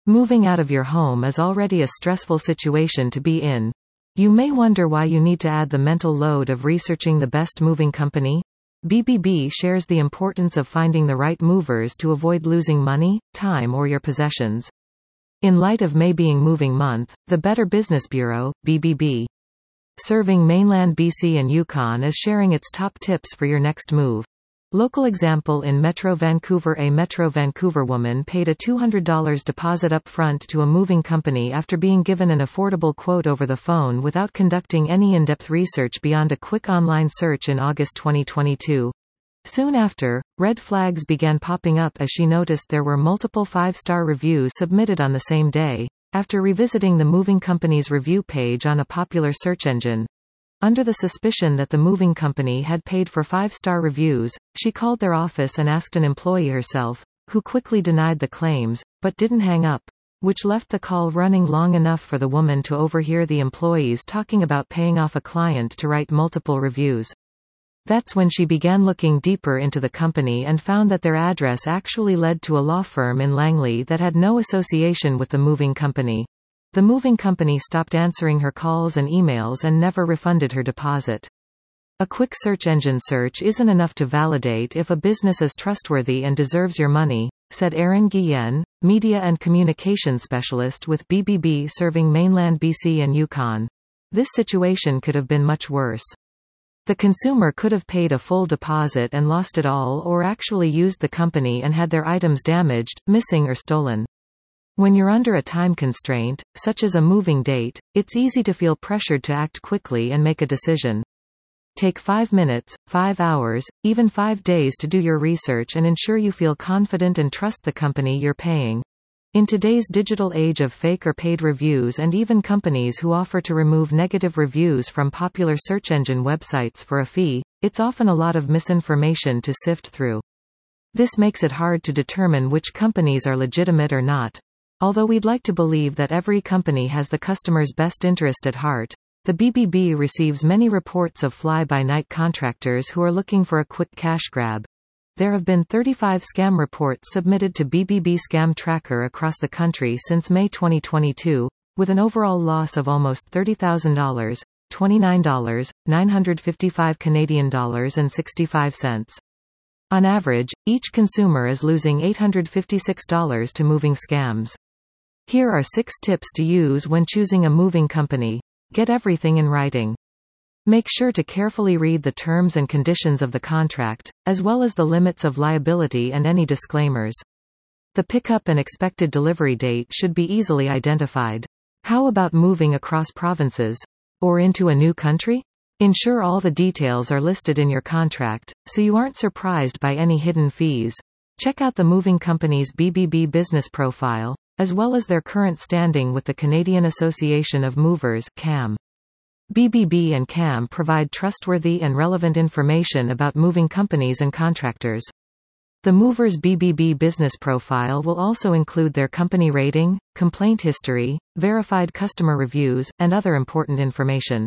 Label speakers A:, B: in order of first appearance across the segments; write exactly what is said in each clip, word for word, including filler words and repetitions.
A: Moving out of your home is already a stressful situation to be in. You may wonder why you need to add the mental load of researching the best moving company. B B B shares the importance of finding the right movers to avoid losing money, time or your possessions. In light of May being Moving Month, the Better Business Bureau, B B B, serving mainland B C and Yukon, is sharing its top tips for your next move. Local example in Metro Vancouver. A Metro Vancouver woman paid a two hundred dollars deposit up front to a moving company after being given an affordable quote over the phone without conducting any in-depth research beyond a quick online search in August twenty twenty-two. Soon after, red flags began popping up as she noticed there were multiple five-star reviews submitted on the same day. After revisiting the moving company's review page on a popular search engine, under the suspicion that the moving company had paid for five-star reviews, she called their office and asked an employee herself, who quickly denied the claims, but didn't hang up, which left the call running long enough for the woman to overhear the employees talking about paying off a client to write multiple reviews. That's when she began looking deeper into the company and found that their address actually led to a law firm in Langley that had no association with the moving company. The moving company stopped answering her calls and emails and never refunded her deposit. A quick search engine search isn't enough to validate if a business is trustworthy and deserves your money, said Erin Guillen, media and communication specialist with B B B serving mainland B C and Yukon. This situation could have been much worse. The consumer could have paid a full deposit and lost it all, or actually used the company and had their items damaged, missing or stolen. When you're under a time constraint, such as a moving date, it's easy to feel pressured to act quickly and make a decision. Take five minutes, five hours, even five days to do your research and ensure you feel confident and trust the company you're paying. In today's digital age of fake or paid reviews and even companies who offer to remove negative reviews from popular search engine websites for a fee, it's often a lot of misinformation to sift through. This makes it hard to determine which companies are legitimate or not. Although we'd like to believe that every company has the customer's best interest at heart, the B B B receives many reports of fly-by-night contractors who are looking for a quick cash grab. There have been thirty-five scam reports submitted to B B B Scam Tracker across the country since May twenty twenty-two, with an overall loss of almost thirty thousand dollars, twenty-nine thousand nine hundred fifty-five Canadian dollars and sixty-five cents. On average, each consumer is losing eight hundred fifty-six dollars to moving scams. Here are six tips to use when choosing a moving company. Get everything in writing. Make sure to carefully read the terms and conditions of the contract, as well as the limits of liability and any disclaimers. The pickup and expected delivery date should be easily identified. How about moving across provinces? Or into a new country? Ensure all the details are listed in your contract, so you aren't surprised by any hidden fees. Check out the moving company's B B B business profile, as well as their current standing with the Canadian Association of Movers, C A M. B B B and C A M provide trustworthy and relevant information about moving companies and contractors. The mover's B B B business profile will also include their company rating, complaint history, verified customer reviews, and other important information.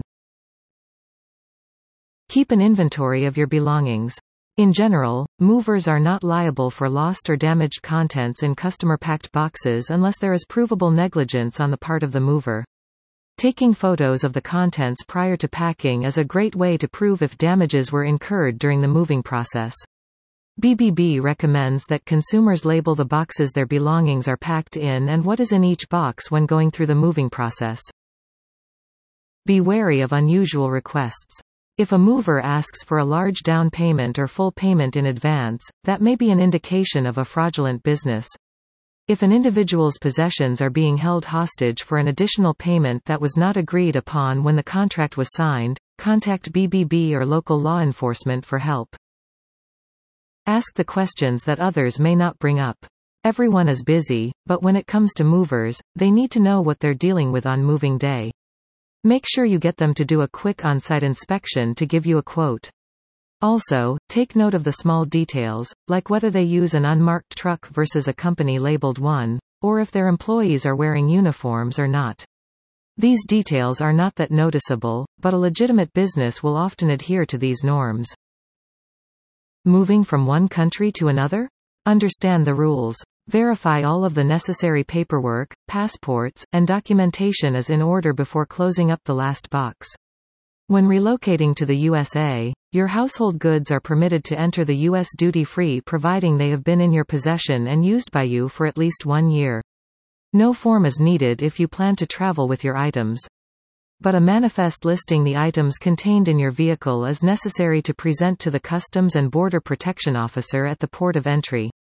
A: Keep an inventory of your belongings. In general, movers are not liable for lost or damaged contents in customer-packed boxes unless there is provable negligence on the part of the mover. Taking photos of the contents prior to packing is a great way to prove if damages were incurred during the moving process. B B B recommends that consumers label the boxes their belongings are packed in and what is in each box when going through the moving process. Be wary of unusual requests. If a mover asks for a large down payment or full payment in advance, that may be an indication of a fraudulent business. If an individual's possessions are being held hostage for an additional payment that was not agreed upon when the contract was signed, contact B B B or local law enforcement for help. Ask the questions that others may not bring up. Everyone is busy, but when it comes to movers, they need to know what they're dealing with on moving day. Make sure you get them to do a quick on-site inspection to give you a quote. Also, take note of the small details, like whether they use an unmarked truck versus a company-labeled one, or if their employees are wearing uniforms or not. These details are not that noticeable, but a legitimate business will often adhere to these norms. Moving from one country to another? Understand the rules. Verify all of the necessary paperwork, passports, and documentation is in order before closing up the last box. When relocating to the U S A, your household goods are permitted to enter the U S duty-free providing they have been in your possession and used by you for at least one year. No form is needed if you plan to travel with your items. But a manifest listing the items contained in your vehicle is necessary to present to the Customs and Border Protection Officer at the port of entry.